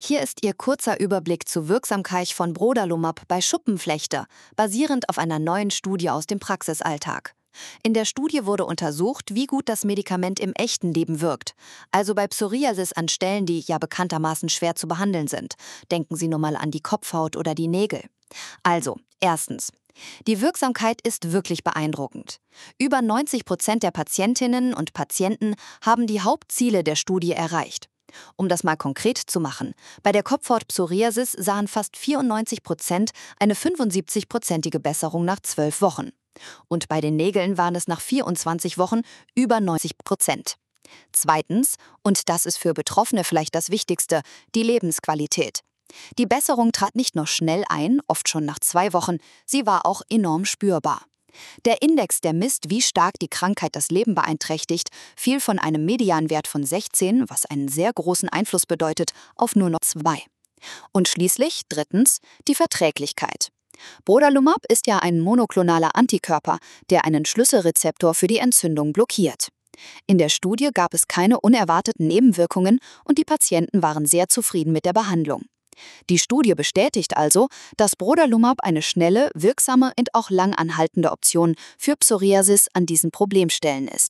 Hier ist Ihr kurzer Überblick zur Wirksamkeit von Brodalumab bei Schuppenflechte, basierend auf einer neuen Studie aus dem Praxisalltag. In der Studie wurde untersucht, wie gut das Medikament im echten Leben wirkt, also bei Psoriasis an Stellen, die ja bekanntermaßen schwer zu behandeln sind. Denken Sie nur mal an die Kopfhaut oder die Nägel. Also, erstens. Die Wirksamkeit ist wirklich beeindruckend. Über 90% der Patientinnen und Patienten haben die Hauptziele der Studie erreicht. Um das mal konkret zu machen, bei der Kopfhaut-Psoriasis sahen fast 94% eine 75-prozentige Besserung nach 12 Wochen. Und bei den Nägeln waren es nach 24 Wochen über 90%. Zweitens, und das ist für Betroffene vielleicht das Wichtigste, die Lebensqualität. Die Besserung trat nicht nur schnell ein, oft schon nach 2 Wochen, sie war auch enorm spürbar. Der Index, der misst, wie stark die Krankheit das Leben beeinträchtigt, fiel von einem Medianwert von 16, was einen sehr großen Einfluss bedeutet, auf nur noch 2. Und schließlich, drittens, die Verträglichkeit. Brodalumab ist ja ein monoklonaler Antikörper, der einen Schlüsselrezeptor für die Entzündung blockiert. In der Studie gab es keine unerwarteten Nebenwirkungen und die Patienten waren sehr zufrieden mit der Behandlung. Die Studie bestätigt also, dass Brodalumab eine schnelle, wirksame und auch lang anhaltende Option für Psoriasis an diesen Problemstellen ist.